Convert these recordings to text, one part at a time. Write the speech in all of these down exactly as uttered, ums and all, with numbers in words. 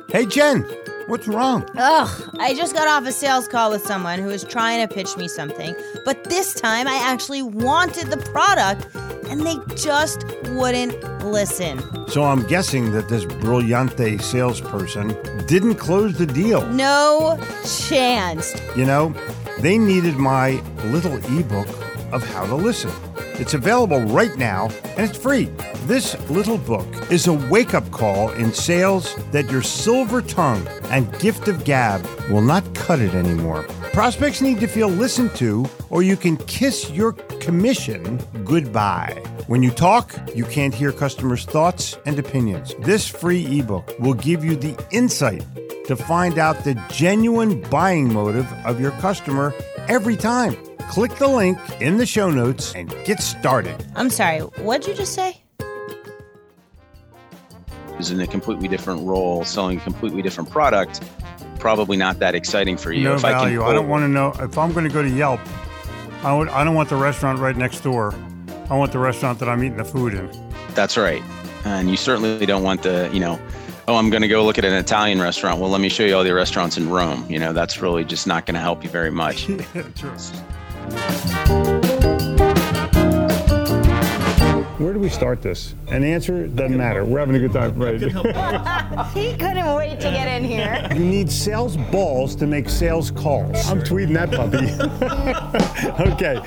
Hey, Jen, what's wrong? Ugh, I just got off a sales call with someone who was trying to pitch me something, but this time I actually wanted the product, and they just wouldn't listen. So I'm guessing that this Brilliante salesperson didn't close the deal. No chance. You know, they needed my little ebook of how to listen. It's available right now, and it's free. This little book is a wake-up call in sales that your silver tongue and gift of gab will not cut it anymore. Prospects need to feel listened to, or you can kiss your commission goodbye. When you talk, you can't hear customers' thoughts and opinions. This free ebook will give you the insight to find out the genuine buying motive of your customer every time. Click the link in the show notes and get started. I'm sorry, what'd you just say? Is in a completely different role, selling a completely different product, probably not that exciting for you. No if value. I, can I don't want to know. If I'm going to go to Yelp, I, would, I don't want the restaurant right next door. I want the restaurant that I'm eating the food in. That's right. And you certainly don't want the, you know, oh, I'm going to go look at an Italian restaurant. Well, let me show you all the restaurants in Rome. You know, that's really just not going to help you very much. Yeah, true. Where do we start this? An answer doesn't matter. We're having a good time. Right. He couldn't wait to get in here. You need sales balls to make sales calls. I'm tweeting that puppy. Okay.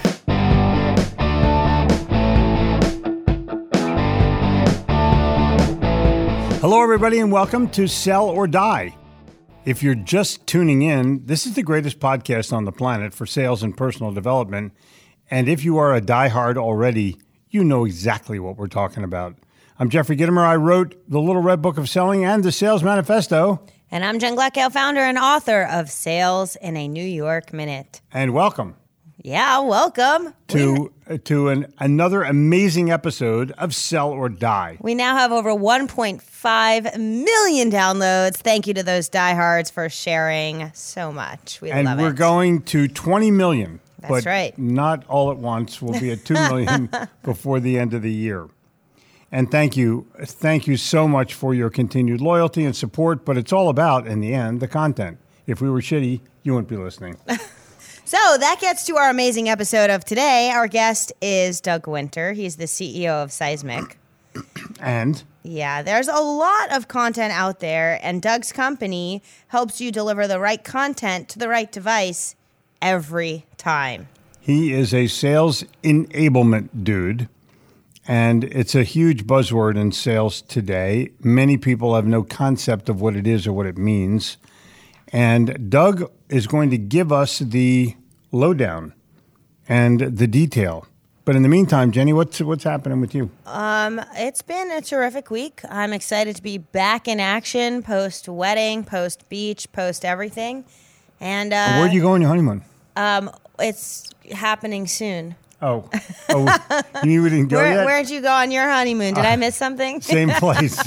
Hello, everybody, and welcome to Sell or Die. If you're just tuning in, this is the greatest podcast on the planet for sales and personal development. And if you are a diehard already, you know exactly what we're talking about. I'm Jeffrey Gitomer. I wrote The Little Red Book of Selling and The Sales Manifesto. And I'm Jen Gleckow, founder and author of Sales in a New York Minute. And welcome. Yeah, welcome. To uh, to an another amazing episode of Sell or Die. We now have over one point five million downloads. Thank you to those diehards for sharing so much. We and love it. And we're going to twenty million. That's but right. Not all at once. We'll be at two million before the end of the year. And thank you. Thank you so much for your continued loyalty and support. But it's all about, in the end, the content. If we were shitty, you wouldn't be listening. So that gets to our amazing episode of today. Our guest is Doug Winter. He's the C E O of Seismic. And? Yeah, there's a lot of content out there, and Doug's company helps you deliver the right content to the right device every time. He is a sales enablement dude, and it's a huge buzzword in sales today. Many people have no concept of what it is or what it means. And Doug is going to give us the lowdown and the detail. But in the meantime, Jenny, what's what's happening with you? Um, it's been a terrific week. I'm excited to be back in action post-wedding, post-beach, post-everything. And uh, where do you go on your honeymoon? Um, it's happening soon. Oh, oh, you mean we didn't go Where, yet? Where'd you go on your honeymoon? Did uh, I miss something? Same place.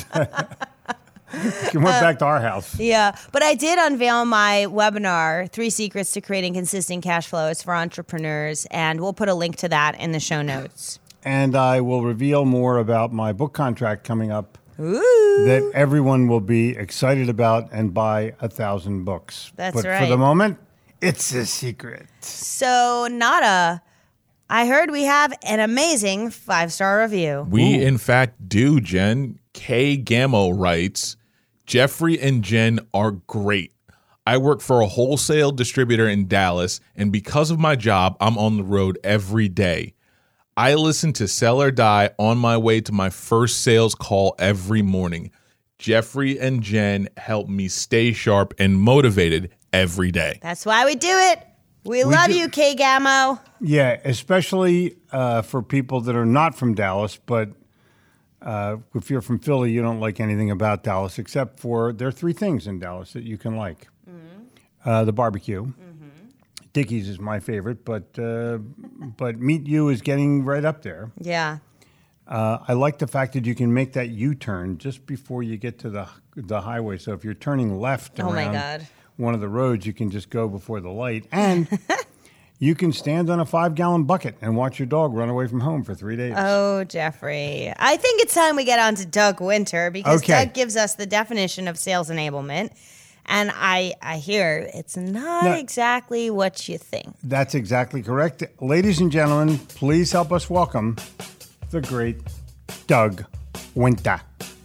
You went back to our house. Yeah, but I did unveil my webinar, Three Secrets to Creating Consistent Cash Flows for Entrepreneurs, and we'll put a link to that in the show notes. And I will reveal more about my book contract coming up. Ooh. That everyone will be excited about and buy a thousand books. That's but right. But for the moment, it's a secret. So, Nada, I heard we have an amazing five-star review. We, Ooh. in fact, do, Jen. K. Gammo writes, Jeffrey and Jen are great. I work for a wholesale distributor in Dallas, and because of my job, I'm on the road every day. I listen to Sell or Die on my way to my first sales call every morning. Jeffrey and Jen help me stay sharp and motivated every day. That's why we do it. We, we love do. you, K. Gammo. Yeah, especially uh, for people that are not from Dallas, but uh, if you're from Philly, you don't like anything about Dallas, except for there are three things in Dallas that you can like. Mm-hmm. Uh, the barbecue. Mm-hmm. Dickies is my favorite, but uh, but Meet You is getting right up there. Yeah. Uh, I like the fact that you can make that U-turn just before you get to the the highway. So if you're turning left oh around my God. one of the roads, you can just go before the light. And you can stand on a five-gallon bucket and watch your dog run away from home for three days. Oh, Jeffrey. I think it's time we get on to Doug Winter because Okay. Doug gives us the definition of sales enablement. And I, I hear it's not No. exactly what you think. That's exactly correct. Ladies and gentlemen, please help us welcome the great Doug Winter.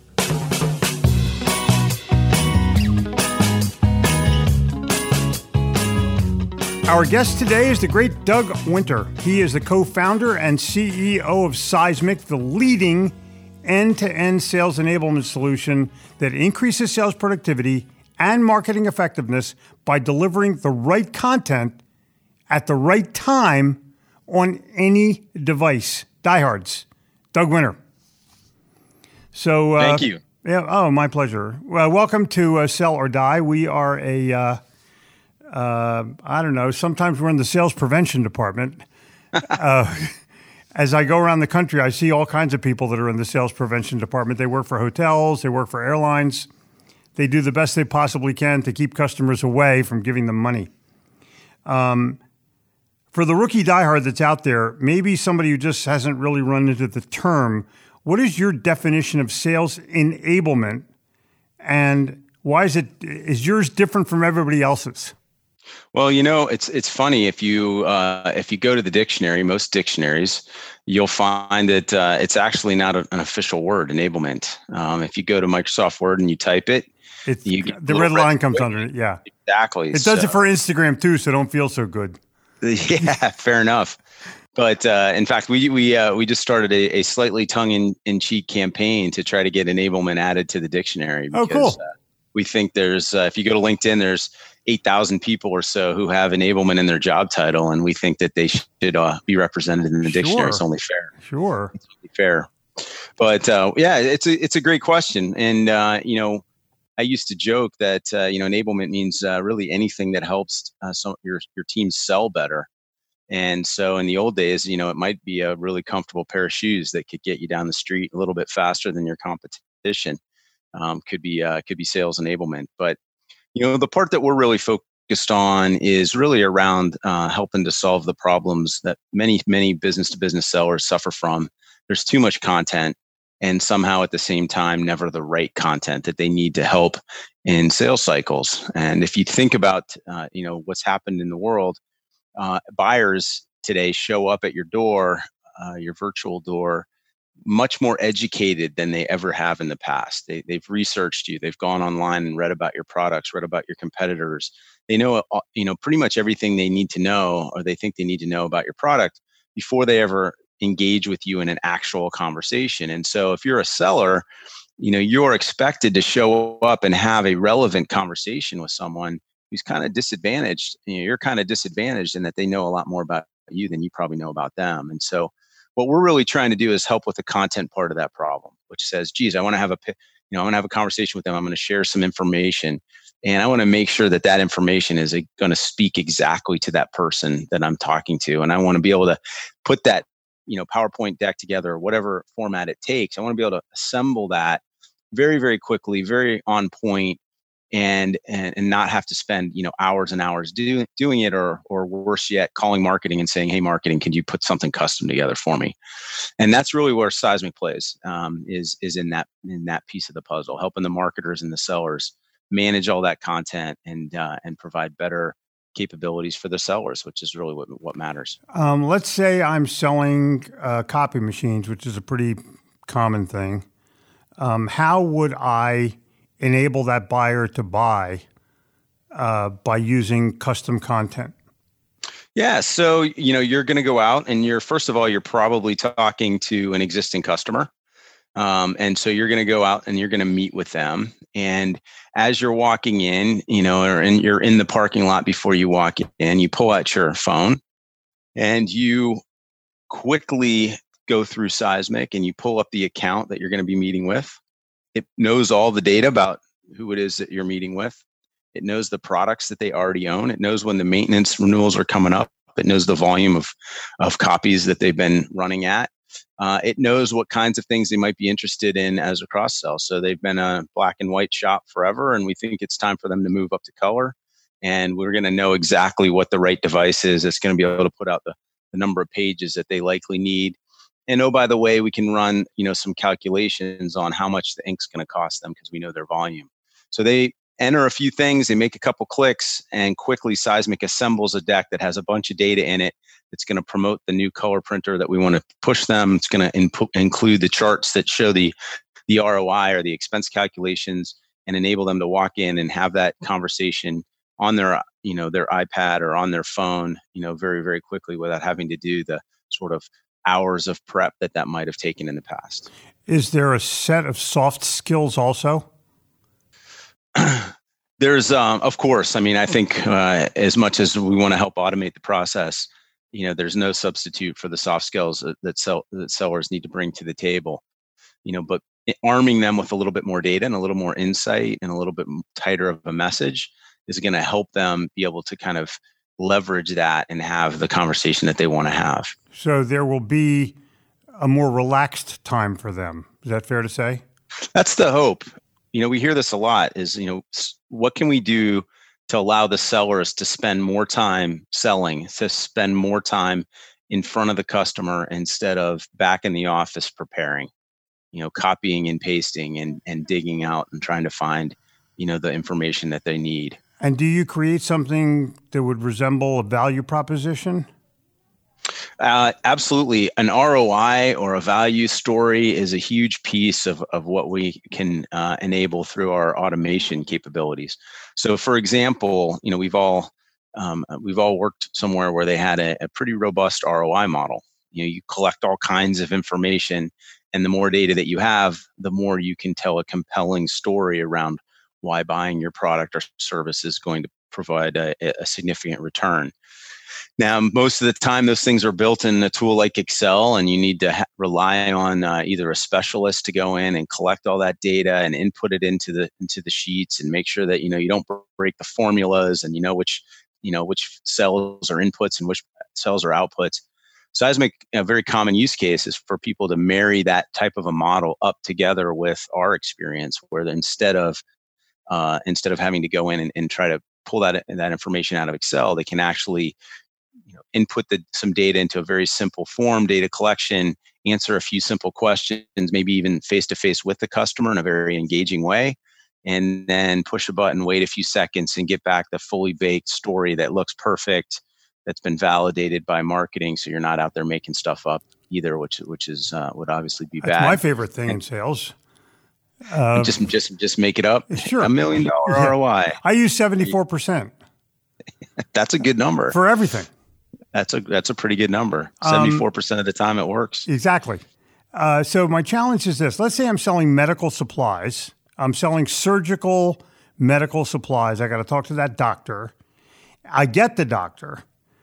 Our guest today is the great Doug Winter. He is the co-founder and C E O of Seismic, the leading end-to-end sales enablement solution that increases sales productivity and marketing effectiveness by delivering the right content at the right time on any device. Diehards, Doug Winter. So, uh, Thank you. Yeah. Oh, my pleasure. Well, welcome to uh, Sell or Die. We are a, uh, uh, I don't know, sometimes we're in the sales prevention department. uh, as I go around the country, I see all kinds of people that are in the sales prevention department. They work for hotels, they work for airlines. They do the best they possibly can to keep customers away from giving them money. Um, for the rookie diehard that's out there, maybe somebody who just hasn't really run into the term, what is your definition of sales enablement, and why is it is yours different from everybody else's? Well, you know, it's it's funny if you uh, if you go to the dictionary, most dictionaries, you'll find that uh, it's actually not a, an official word, enablement. Um, if you go to Microsoft Word and you type it, It's, you get the a red little line red comes wave. under it. Yeah, Exactly. it does So- it for Instagram too, so don't feel so good. Yeah, fair enough. But uh, in fact, we we uh, we just started a, a slightly tongue in, in cheek campaign to try to get enablement added to the dictionary. Oh, Because, cool. Uh, we think there's uh, if you go to LinkedIn, there's eight thousand people or so who have enablement in their job title, and we think that they should uh, be represented in the dictionary. Sure. It's only fair. Sure. It's only fair. But uh, yeah, it's a it's a great question, and uh, you know. I used to joke that uh, you know enablement means uh, really anything that helps uh, some, your your team sell better. And so in the old days, you know, it might be a really comfortable pair of shoes that could get you down the street a little bit faster than your competition. Um, could be uh, could be sales enablement. But you know, the part that we're really focused on is really around uh, helping to solve the problems that many many business to business sellers suffer from. There's too much content, and somehow at the same time, never the right content that they need to help in sales cycles. And if you think about, uh, you know, what's happened in the world, uh, buyers today show up at your door, uh, your virtual door, much more educated than they ever have in the past. They, they've researched you. They've gone online and read about your products, read about your competitors. They know, uh, you know, pretty much everything they need to know, or they think they need to know about your product before they ever engage with you in an actual conversation. And so if you're a seller, you know, you're expected to show up and have a relevant conversation with someone who's kind of disadvantaged. You know, you're kind of disadvantaged in that they know a lot more about you than you probably know about them. And so what we're really trying to do is help with the content part of that problem, which says, geez, I want to have a, you know, I want to have a conversation with them. I'm going to share some information, and I want to make sure that that information is going to speak exactly to that person that I'm talking to. And I want to be able to put that, you know, PowerPoint deck together, whatever format it takes. I want to be able to assemble that very, very quickly, very on point, and and and not have to spend, you know, hours and hours doing doing it, or or worse yet, calling marketing and saying, hey, marketing, can you put something custom together for me? And that's really where Seismic plays, um, is is in that in that piece of the puzzle, helping the marketers and the sellers manage all that content and uh, and provide better capabilities for the sellers, which is really what what matters. Um, let's say I'm selling uh, copy machines, which is a pretty common thing. Um, how would I enable that buyer to buy uh, by using custom content? Yeah, so you know you're going to go out, and you're first of all you're probably talking to an existing customer, um, and so you're going to go out and you're going to meet with them. And as you're walking in, you know, or in, you're in the parking lot before you walk in, you pull out your phone, and you quickly go through Seismic, and you pull up the account that you're going to be meeting with. It knows all the data about who it is that you're meeting with. It knows the products that they already own. It knows when the maintenance renewals are coming up. It knows the volume of, of copies that they've been running at. Uh, it knows what kinds of things they might be interested in as a cross-sell. So they've been a black and white shop forever, and we think it's time for them to move up to color. and we're going to know exactly what the right device is. It's going to be able to put out the, the number of pages that they likely need. And oh, by the way, we can run, you know, some calculations on how much the ink's going to cost them because we know their volume. So they enter a few things, they make a couple clicks, and quickly Seismic assembles a deck that has a bunch of data in it. It's going to promote the new color printer that we want to push them. It's going to input, include the charts that show the, the R O I or the expense calculations, and enable them to walk in and have that conversation on their, you know, their iPad or on their phone, you know, very, very quickly without having to do the sort of hours of prep that that might have taken in the past. Is there a set of soft skills also? There's, um, of course, I mean, I think uh, as much as we want to help automate the process, you know, there's no substitute for the soft skills that, that, sell, that sellers need to bring to the table, you know, but arming them with a little bit more data and a little more insight and a little bit tighter of a message is going to help them be able to kind of leverage that and have the conversation that they want to have. So there will be a more relaxed time for them. Is that fair to say? That's the hope. You know, we hear this a lot is, you know, what can we do to allow the sellers to spend more time selling, to spend more time in front of the customer instead of back in the office preparing, you know, copying and pasting and, and digging out and trying to find, you know, the information that they need. And do you create something that would resemble a value proposition? Uh, absolutely. An R O I or a value story is a huge piece of, of what we can uh, enable through our automation capabilities. So, for example, you know, we've all um, we've all worked somewhere where they had a, a pretty robust R O I model. You know, you collect all kinds of information, and the more data that you have, the more you can tell a compelling story around why buying your product or service is going to provide a, a significant return. Now, most of the time, those things are built in a tool like Excel, and you need to ha- rely on uh, either a specialist to go in and collect all that data and input it into the into the sheets and make sure that you know you don't break the formulas and you know which you know which cells are inputs and which cells are outputs. Seismic, a very common use case is for people to marry that type of a model up together with our experience, where instead of uh, instead of having to go in and, and try to pull that that information out of Excel, they can actually you know, input the, some data into a very simple form, data collection, answer a few simple questions, maybe even face-to-face with the customer in a very engaging way, and then push a button, wait a few seconds, and get back the fully baked story that looks perfect, that's been validated by marketing, so you're not out there making stuff up either, which which is uh, would obviously be That's bad. my favorite thing in sales. Uh, just just just make it up. Sure. A million dollar Yeah. R O I. I use seventy-four percent That's a good number. for everything. That's a that's a pretty good number. Um, seventy-four percent of the time it works. Exactly. Uh, so my challenge is this. Let's say I'm selling medical supplies. I'm selling surgical medical supplies. I got to talk to that doctor. I get the doctor.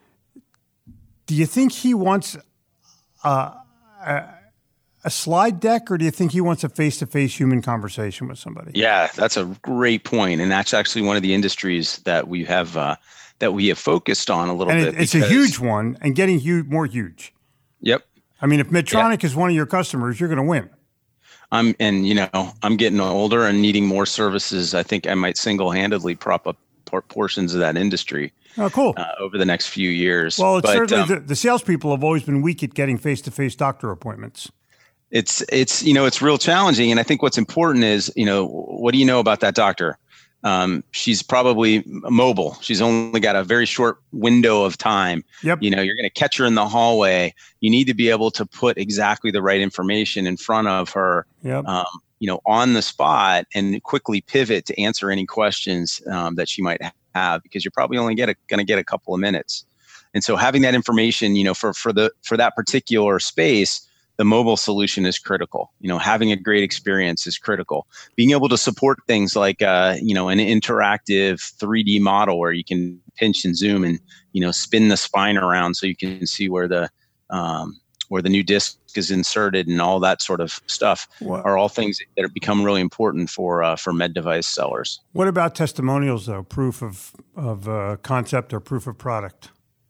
Do you think he wants uh, a, a slide deck, or do you think he wants a face-to-face human conversation with somebody? Yeah, that's a great point, and that's actually one of the industries that we have uh, that we have focused on a little and bit. It, it's a huge one, and getting huge, more huge. Yep. I mean, if Medtronic is one of your customers, you're going to win. I'm and you know I'm getting older and needing more services. I think I might single-handedly prop up por- portions of that industry. Oh, cool. Uh, over the next few years. Well, it's but, certainly um, the, the salespeople have always been weak at getting face-to-face doctor appointments. It's it's you know it's real challenging, and I think what's important is you know what do you know about that doctor? Um, she's probably mobile. She's only got a very short window of time. Yep. You know, you're going to catch her in the hallway. You need to be able to put exactly the right information in front of her. Yep. Um, you know, on the spot, and quickly pivot to answer any questions um, that she might have, because you're probably only get going to get a couple of minutes. And so, having that information, you know, for for the for that particular space, the mobile solution is critical. You know, having a great experience is critical. Being able to support things like, uh, you know, an interactive three D model where you can pinch and zoom and, you know, spin the spine around so you can see where the um, where the new disc is inserted and all that sort of stuff What? are all things that have become really important for uh, for med device sellers. What about testimonials, though? Proof of of uh, concept or proof of product?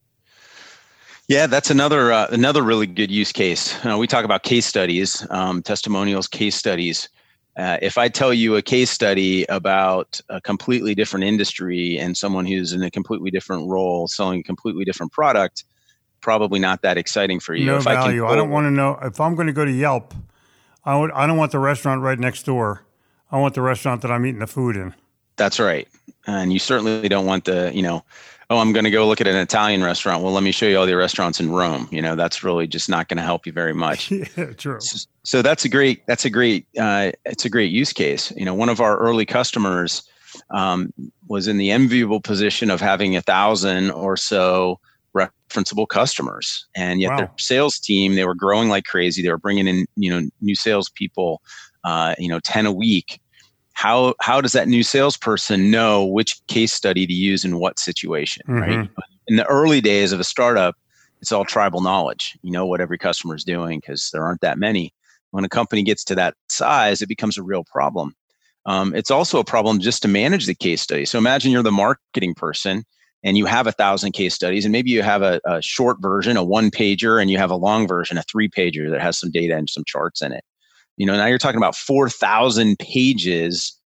Yeah, that's another uh, another really good use case. Uh, we talk about case studies, um, testimonials, case studies. Uh, if I tell you a case study about a completely different industry and someone who's in a completely different role selling a completely different product, probably not that exciting for you. No if value. I, can I don't want to know. If I'm going to go to Yelp, I, would, I don't want the restaurant right next door. I want the restaurant that I'm eating the food in. That's right. And you certainly don't want the, you know, oh, I'm going to go look at an Italian restaurant. Well, let me show you all the restaurants in Rome. You know, that's really just not going to help you very much. Yeah, true. So, so that's a great, that's a great, uh, it's a great use case. You know, one of our early customers um, was in the enviable position of having a thousand or so referenceable customers. And yet wow. their sales team, they were growing like crazy. They were bringing in, you know, new salespeople, uh, you know, ten a week. How how does that new salesperson know which case study to use in what situation, mm-hmm. right? In the early days of a startup, it's all tribal knowledge. You know what every customer is doing because there aren't that many. When a company gets to that size, it becomes a real problem. Um, it's also a problem just to manage the case study. So imagine you're the marketing person and you have a thousand case studies, and maybe you have a, a short version, a one pager, and you have a long version, a three pager that has some data and some charts in it. You know, now you're talking about four thousand pages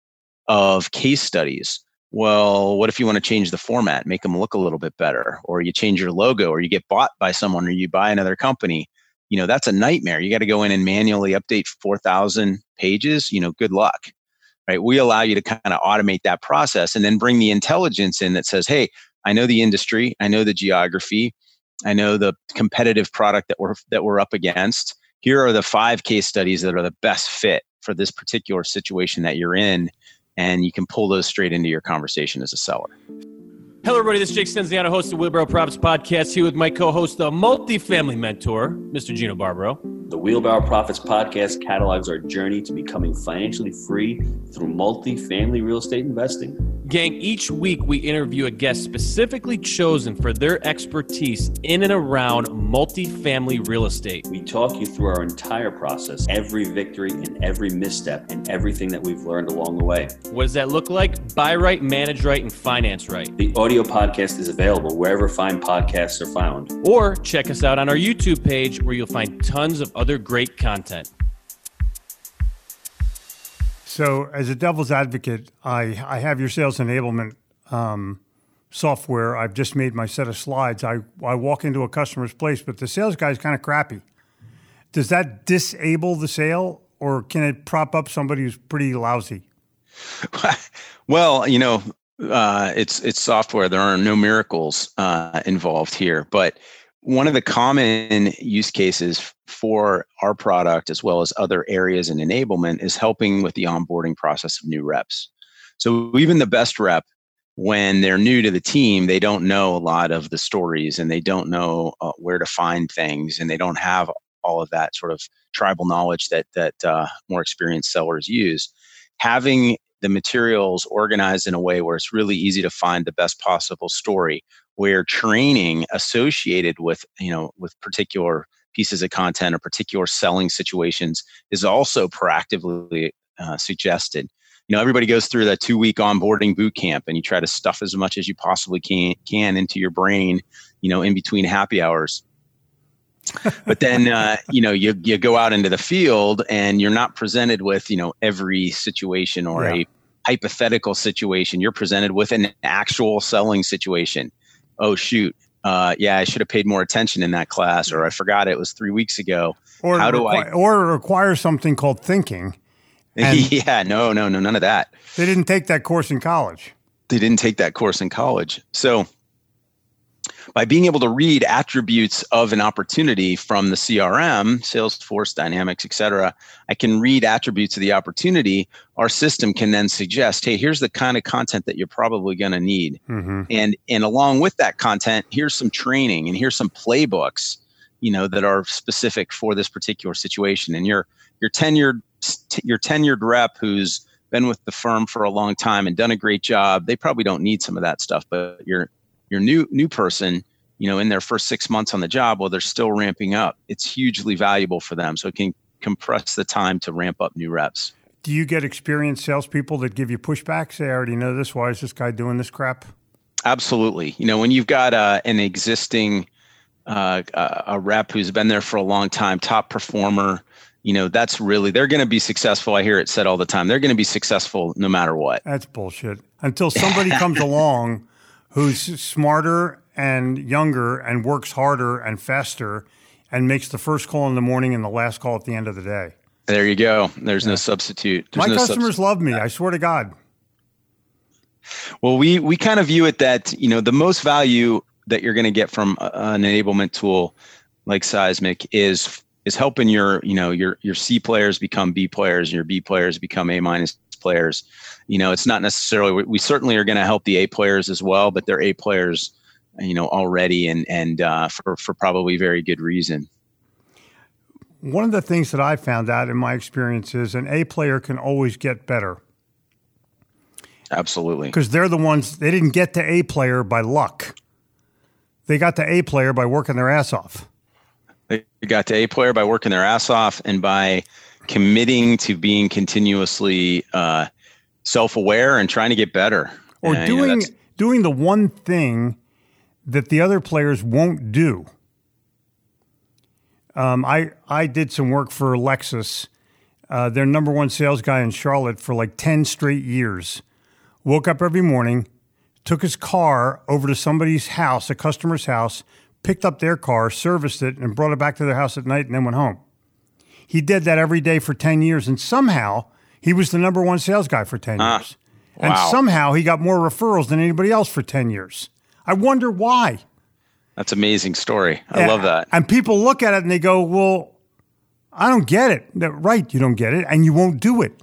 of case studies. Well, what if you want to change the format, make them look a little bit better, or you change your logo, or you get bought by someone, or you buy another company? You know, that's a nightmare. You got to go in and manually update four thousand pages. You know, good luck, right? We allow you to kind of automate that process and then bring the intelligence in that says, hey, I know the industry, I know the geography, I know the competitive product that we're that we're up against. Here are the five case studies that are the best fit for this particular situation that you're in. And you can pull those straight into your conversation as a seller. Hello, everybody. This is Jake Stenziano, host of the Wheelbarrow Profits Podcast, here with my co-host, the multifamily mentor, Mister Gino Barbaro. The Wheelbarrow Profits Podcast catalogs our journey to becoming financially free through multifamily real estate investing. Gang, each week we interview a guest specifically chosen for their expertise in and around multifamily real estate. We talk you through our entire process, every victory and every misstep, and everything that we've learned along the way. What does that look like? Buy right, manage right, and finance right. The audio podcast is available wherever fine podcasts are found. Or check us out on our YouTube page where you'll find tons of other great content. So as a devil's advocate, I, I have your sales enablement um, software. I've just made my set of slides. I, I walk into a customer's place, but the sales guy's kind of crappy. Does that disable the sale, or can it prop up somebody who's pretty lousy? Well, you know, uh, it's it's software. There are no miracles uh, involved here. But one of the common use cases for our product, as well as other areas in enablement, is helping with the onboarding process of new reps. So even the best rep, when they're new to the team, they don't know a lot of the stories, and they don't know uh, where to find things, and they don't have all of that sort of tribal knowledge that that uh, more experienced sellers use. Having the materials organized in a way where it's really easy to find the best possible story, where training associated with, you know, with particular pieces of content or particular selling situations is also proactively uh, suggested. You know, everybody goes through that two-week onboarding boot camp, and you try to stuff as much as you possibly can, can into your brain, you know, in between happy hours. But then, uh, you know, you you go out into the field and you're not presented with, you know, every situation or yeah. a hypothetical situation. You're presented with an actual selling situation. Oh, shoot. Uh, yeah, I should have paid more attention in that class, or I forgot it was three weeks ago. Or How do requi- I? Or it requires something called thinking. Yeah, no, no, no, none of that. They didn't take that course in college. They didn't take that course in college. So by being able to read attributes of an opportunity from the C R M, Salesforce, Dynamics, et cetera, I can read attributes of the opportunity. Our system can then suggest, hey, here's the kind of content that you're probably going to need. Mm-hmm. And, and along with that content, here's some training and here's some playbooks, you know, that are specific for this particular situation. And your, your tenured, your tenured rep who's been with the firm for a long time and done a great job, they probably don't need some of that stuff, but your Your new new person, you know, in their first six months on the job, well, they're still ramping up. It's hugely valuable for them. So it can compress the time to ramp up new reps. Do you get experienced salespeople that give you pushback? Say, I already know this. Why is this guy doing this crap? Absolutely. You know, when you've got uh, an existing uh, a rep who's been there for a long time, top performer, you know, that's really, they're going to be successful. I hear it said all the time. They're going to be successful no matter what. That's bullshit. Until somebody comes along who's smarter and younger and works harder and faster and makes the first call in the morning and the last call at the end of the day. There you go. There's yeah. no substitute. There's My no customers substitute. love me. I swear to God. Well, we we kind of view it that, you know, the most value that you're going to get from a, an enablement tool like Seismic is is helping your, you know, your your C players become B players, and your B players become A minus players. You know, it's not necessarily, we, we certainly are going to help the A players as well, but they're A players, you know, already, and and uh, for for probably very good reason. One of the things that I found out in my experience is an A player can always get better. Absolutely. Because they're the ones, they didn't get to A player by luck. They got to A player by working their ass off. They got to A player by working their ass off and by committing to being continuously uh, self-aware and trying to get better. Or uh, doing you know, doing the one thing that the other players won't do. Um, I, I did some work for Lexus, uh, their number one sales guy in Charlotte for like ten straight years. Woke up every morning, took his car over to somebody's house, a customer's house, picked up their car, serviced it, and brought it back to their house at night and then went home. He did that every day for ten years, and somehow he was the number one sales guy for ten uh, years. Wow. And somehow he got more referrals than anybody else for ten years. I wonder why. That's an amazing story. I Yeah, love that. And people look at it and they go, well, I don't get it. They're right, you don't get it, and you won't do it.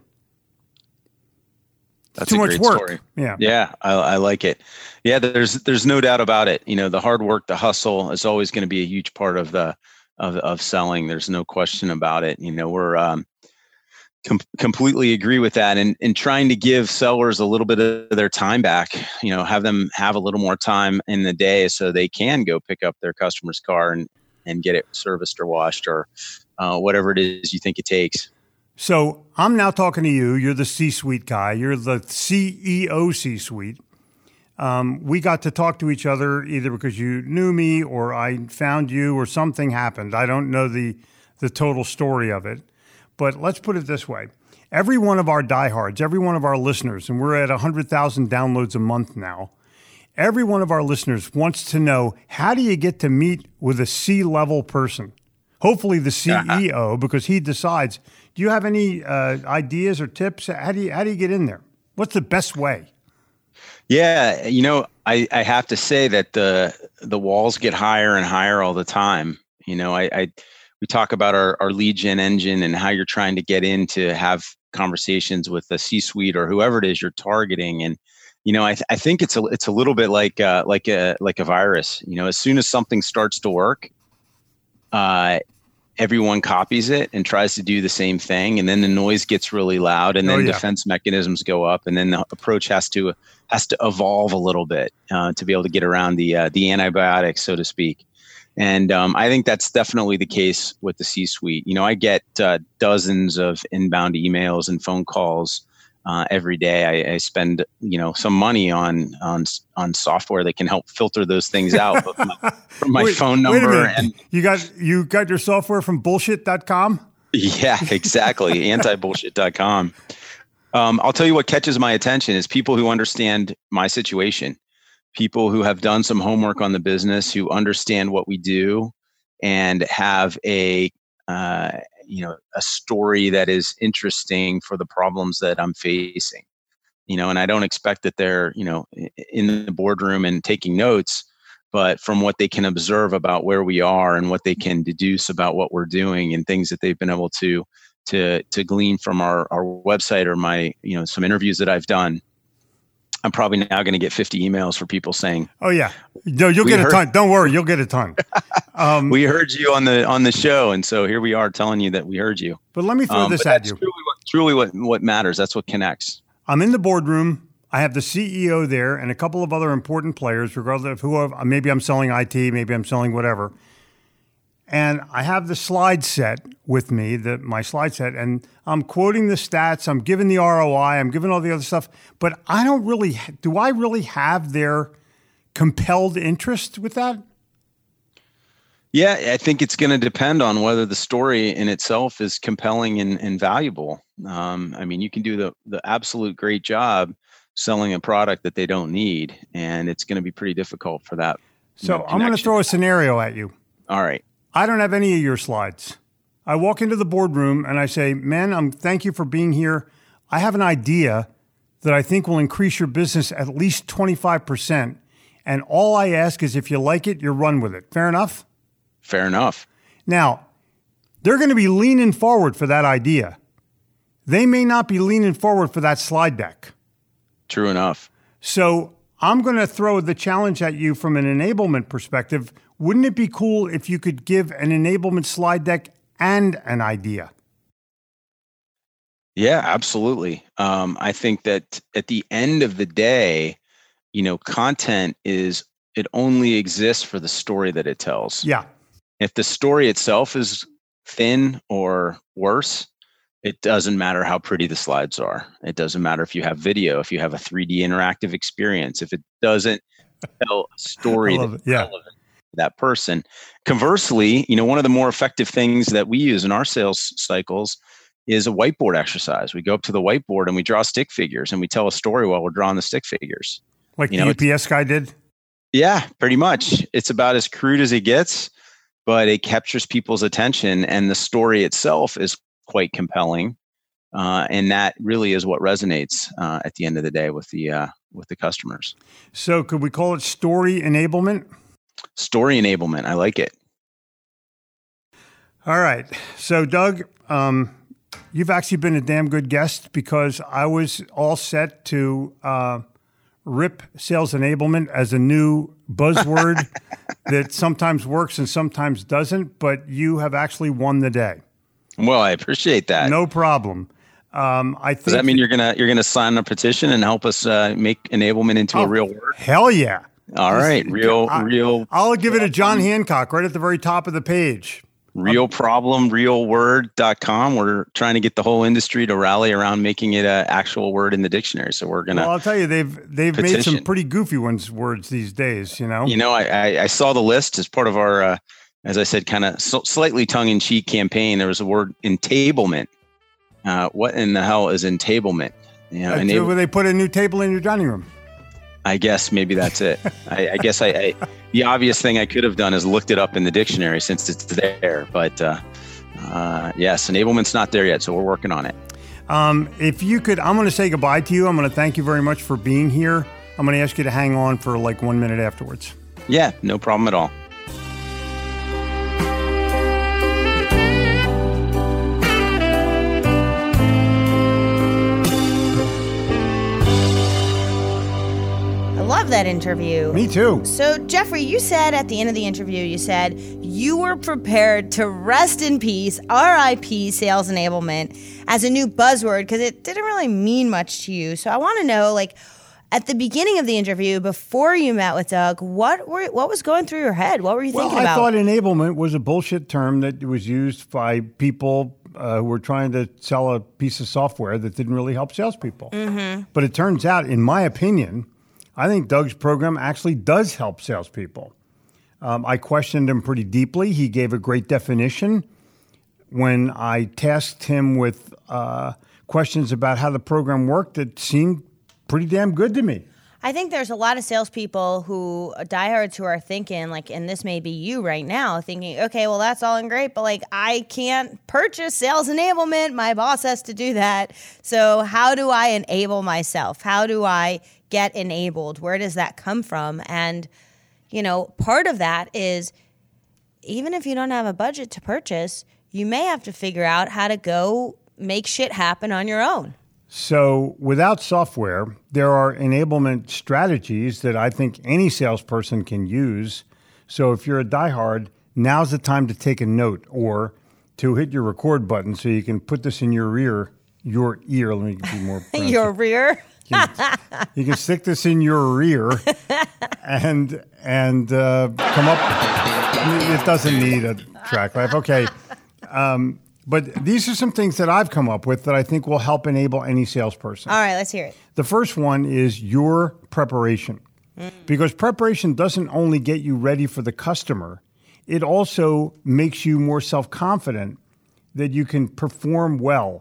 That's too a much great work. story. Yeah. Yeah, I, I like it. Yeah, there's there's no doubt about it. You know, the hard work, the hustle is always going to be a huge part of the of of selling. There's no question about it. You know, we're um, com- completely agree with that, and and trying to give sellers a little bit of their time back. You know, have them have a little more time in the day so they can go pick up their customer's car and and get it serviced or washed or uh, whatever it is you think it takes. So I'm now talking to you. You're the C-suite guy. You're the C E O C-suite. Um, we got to talk to each other either because you knew me or I found you or something happened. I don't know the the total story of it. But let's put it this way. Every one of our diehards, every one of our listeners, and we're at one hundred thousand downloads a month now, every one of our listeners wants to know, how do you get to meet with a C-level person? Hopefully the C E O, because he decides. Do you have any uh, ideas or tips? How do you how do you get in there? What's the best way? Yeah, you know, I, I have to say that the the walls get higher and higher all the time. You know, I, I we talk about our, our lead gen engine and how you're trying to get in to have conversations with the C-suite or whoever it is you're targeting. And you know, I th- I think it's a it's a little bit like uh, like a like a virus. You know, as soon as something starts to work, uh, everyone copies it and tries to do the same thing, and then the noise gets really loud, and then oh, yeah. defense mechanisms go up, and then the approach has to has to evolve a little bit uh, to be able to get around the uh, the antibiotics, so to speak. And um, I think that's definitely the case with the C-suite. You know, I get uh, dozens of inbound emails and phone calls uh, every day. I, I spend you know some money on on on software that can help filter those things out from my, from my wait, phone number. Wait a minute. And you got you got your software from bullshit dot com? Yeah, exactly. anti bullshit dot com. Um, I'll tell you what catches my attention is people who understand my situation, people who have done some homework on the business, who understand what we do, and have a uh, you know a story that is interesting for the problems that I'm facing. You know, and I don't expect that they're you know in the boardroom and taking notes, but from what they can observe about where we are and what they can deduce about what we're doing and things that they've been able to to to glean from our, our website or my you know some interviews that I've done, I'm probably now going to get fifty emails for people saying, "Oh yeah, no, you'll get heard- a ton. Don't worry, you'll get a ton." Um, we heard you on the on the show, and so here we are telling you that we heard you. But let me throw um, this at you. Truly, what, truly, what what matters. That's what connects. I'm in the boardroom. I have the C E O there and a couple of other important players, regardless of who. I've, maybe I'm selling I T, maybe I'm selling whatever. And I have the slide set with me, the my slide set, and I'm quoting the stats. I'm giving the R O I. I'm giving all the other stuff. But I don't really. Do I really have their compelled interest with that? Yeah, I think it's going to depend on whether the story in itself is compelling and, and valuable. Um, I mean, you can do the, the absolute great job selling a product that they don't need, and it's going to be pretty difficult for that. So you know, I'm going to throw a scenario at you. All right. I don't have any of your slides. I walk into the boardroom and I say, man, I'm thank you for being here. I have an idea that I think will increase your business at least twenty-five percent. And all I ask is if you like it, you run with it. Fair enough? Fair enough. Now, they're going to be leaning forward for that idea. They may not be leaning forward for that slide deck. True enough. So I'm going to throw the challenge at you from an enablement perspective. Wouldn't it be cool if you could give an enablement slide deck and an idea? Yeah, absolutely. Um, I think that at the end of the day, you know, content is, it only exists for the story that it tells. Yeah. If the story itself is thin or worse, it doesn't matter how pretty the slides are. It doesn't matter if you have video, if you have a three D interactive experience, if it doesn't tell a story that's yeah. relevant to that person. Conversely, you know, one of the more effective things that we use in our sales cycles is a whiteboard exercise. We go up to the whiteboard and we draw stick figures and we tell a story while we're drawing the stick figures. Like you the know, U P S guy did? Yeah, pretty much. It's about as crude as it gets, but it captures people's attention, and the story itself is quite compelling, uh, and that really is what resonates uh, at the end of the day with the uh, with the customers. So, could we call it story enablement? Story enablement. I like it. All right. So, Doug, um, you've actually been a damn good guest because I was all set to uh, rip sales enablement as a new buzzword that sometimes works and sometimes doesn't, but you have actually won the day. Well, I appreciate that. No problem. Um, I think Does that mean you're gonna you're gonna sign a petition and help us uh, make enablement into oh, a real word? Hell yeah! All right, real I, real. I'll give it a John Hancock right at the very top of the page. Real problem, real word dot com. We're trying to get the whole industry to rally around making it an actual word in the dictionary. So we're gonna. Well, I'll tell you, they've they've petition. made some pretty goofy ones words these days. You know. You know, I I, I saw the list as part of our, uh, as I said, kind of so, slightly tongue in cheek campaign. There was a word entablement. Uh, what in the hell is entablement? You know, uh, enable- where they put a new table in your dining room. I guess maybe that's it. I, I guess I, I the obvious thing I could have done is looked it up in the dictionary since it's there. But uh, uh, yes, enablement's not there yet, so we're working on it. Um, if you could, I'm going to say goodbye to you. I'm going to thank you very much for being here. I'm going to ask you to hang on for like one minute afterwards. Yeah, no problem at all. Love that interview. Me too. So, Jeffrey, you said at the end of the interview, you said you were prepared to rest in peace, R I P sales enablement, as a new buzzword because it didn't really mean much to you. So I want to know, like, at the beginning of the interview, before you met with Doug, what were what was going through your head? What were you well, thinking I about? thought enablement was a bullshit term that was used by people uh, who were trying to sell a piece of software that didn't really help salespeople. Mm-hmm. But it turns out, in my opinion, I think Doug's program actually does help salespeople. Um, I questioned him pretty deeply. He gave a great definition. When I tasked him with uh, questions about how the program worked, it seemed pretty damn good to me. I think there's a lot of salespeople who, diehards who are thinking, like, and this may be you right now, thinking, okay, well, that's all and great, but like, I can't purchase sales enablement. My boss has to do that. So how do I enable myself? How do I get enabled? Where does that come from? And, you know, part of that is even if you don't have a budget to purchase, you may have to figure out how to go make shit happen on your own. So without software, there are enablement strategies that I think any salesperson can use. So if you're a diehard, now's the time to take a note or to hit your record button so you can put this in your ear, your ear, let me be more pronounced. Your rear? You can, you can stick this in your rear and and uh, come up. It doesn't need a track life. Okay. Um, but these are some things that I've come up with that I think will help enable any salesperson. All right, let's hear it. The first one is your preparation. Mm. Because preparation doesn't only get you ready for the customer, it also makes you more self-confident that you can perform well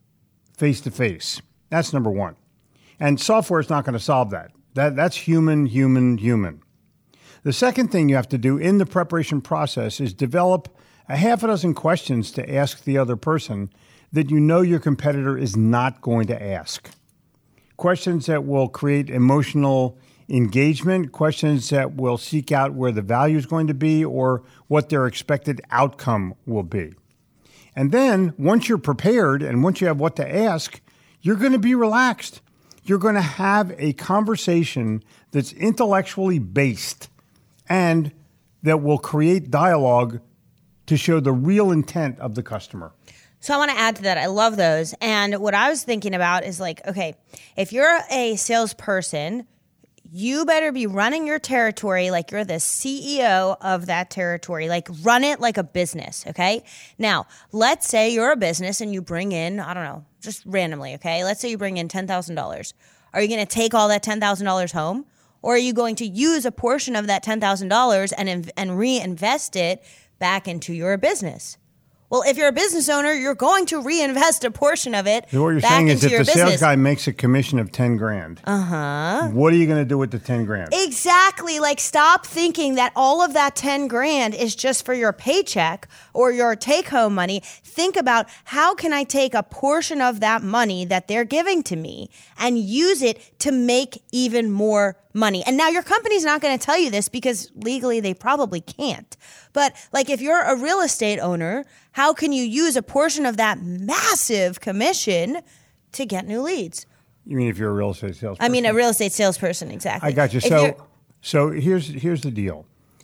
face-to-face. That's number one. And software is not going to solve that. That that's human, human, human. The second thing you have to do in the preparation process is develop a half a dozen questions to ask the other person that you know your competitor is not going to ask. Questions that will create emotional engagement, questions that will seek out where the value is going to be or what their expected outcome will be. And then once you're prepared and once you have what to ask, you're going to be relaxed. You're going to have a conversation that's intellectually based and that will create dialogue to show the real intent of the customer. So I want to add to that. I love those. And what I was thinking about is like, okay, if you're a salesperson, you better be running your territory like you're the C E O of that territory. Like run it like a business, okay? Now, let's say you're a business and you bring in, I don't know, just randomly, okay? Let's say you bring in ten thousand dollars. Are you going to take all that ten thousand dollars home? Or are you going to use a portion of that ten thousand dollars and, and reinvest it back into your business? Well, if you're a business owner, you're going to reinvest a portion of it so what you're back saying is into if your the business. sales guy makes a commission of ten grand, uh-huh. what are you going to do with the ten grand? Exactly. Like, stop thinking that all of that ten grand is just for your paycheck or your take-home money. Think about, how can I take a portion of that money that they're giving to me and use it to make even more money? And now your company's not going to tell you this because legally they probably can't. But like, if you're a real estate owner, how can you use a portion of that massive commission to get new leads? You mean if you're a real estate salesperson? I mean, a real estate salesperson, exactly. I got you. If So, so here's here's the deal.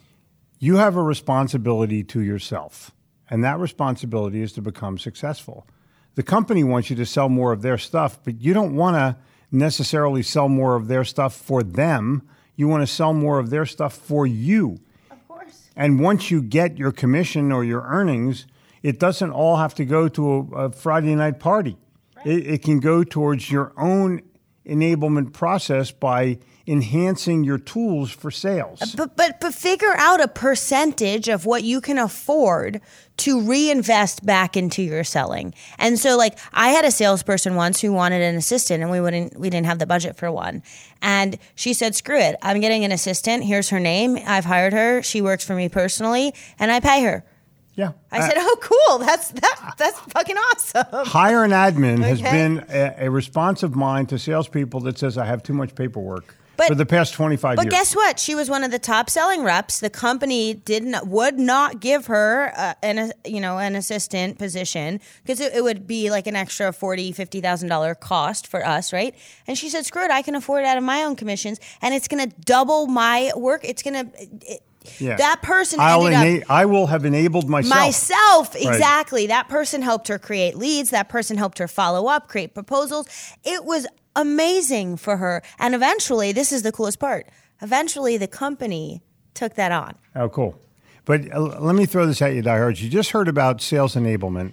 You have a responsibility to yourself, and that responsibility is to become successful. The company wants you to sell more of their stuff, but you don't want to necessarily sell more of their stuff for them. You want to sell more of their stuff for you. Of course. And once you get your commission or your earnings, it doesn't all have to go to a, a Friday night party. Right. It, it can go towards your own enablement process by enhancing your tools for sales. But, but but figure out a percentage of what you can afford to reinvest back into your selling. And so, like, I had a salesperson once who wanted an assistant, and we wouldn't we didn't have the budget for one. And she said, "Screw it, I'm getting an assistant. Here's her name. I've hired her. She works for me personally, and I pay her." Yeah. I uh, said, "Oh, cool. That's that, that's fucking awesome." Hire an admin okay. has been a, a response of mine to salespeople that says I have too much paperwork. But, for the past twenty-five but years. But guess what? She was one of the top selling reps. The company didn't would not give her uh, an you know an assistant position because it, it would be like an extra forty thousand dollars, fifty thousand dollars cost for us, right? And she said, "Screw it, I can afford it out of my own commissions, and it's going to double my work. It's going to." Yeah. That person I'll ended ena- up... I will have enabled myself. Myself, Right. exactly. That person helped her create leads. That person helped her follow up, create proposals. It was amazing for her. And eventually, this is the coolest part, eventually the company took that on. Oh, cool. But uh, let me throw this at you, diehards. You just heard about sales enablement.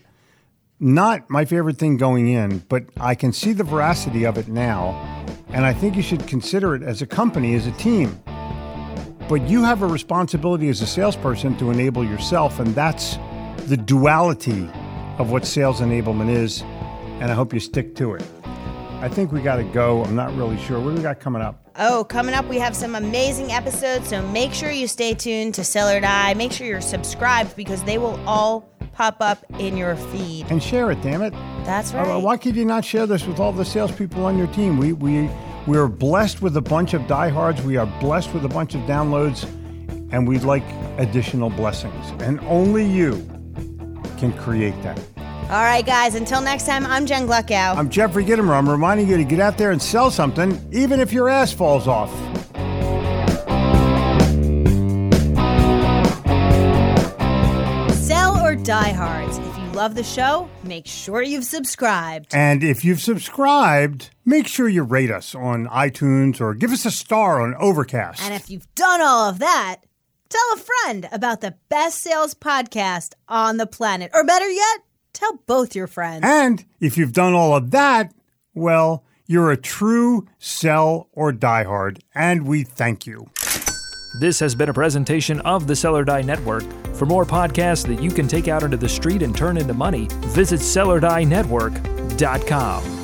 Not my favorite thing going in, but I can see the veracity of it now. And I think you should consider it as a company, as a team. But you have a responsibility as a salesperson to enable yourself, and that's the duality of what sales enablement is, and I hope you stick to it. I think we got to go. I'm not really sure. What do we got coming up? Oh, coming up, we have some amazing episodes, so make sure you stay tuned to Sell or Die. Make sure you're subscribed because they will all pop up in your feed. And share it, damn it. That's right. Uh, why could you not share this with all the salespeople on your team? We we we are blessed with a bunch of diehards. We are blessed with a bunch of downloads, and we'd like additional blessings. And only you can create that. All right, guys. Until next time, I'm Jen Gluckow. I'm Jeffrey Gittimer. I'm reminding you to get out there and sell something, even if your ass falls off. Sell or diehards. If you love the show, make sure you've subscribed. And if you've subscribed, make sure you rate us on iTunes or give us a star on Overcast. And if you've done all of that, tell a friend about the best sales podcast on the planet. Or better yet, tell both your friends. And if you've done all of that, well, you're a true sell or diehard, and we thank you. This has been a presentation of the Sell or Die Network. For more podcasts that you can take out into the street and turn into money, visit sell or die network dot com.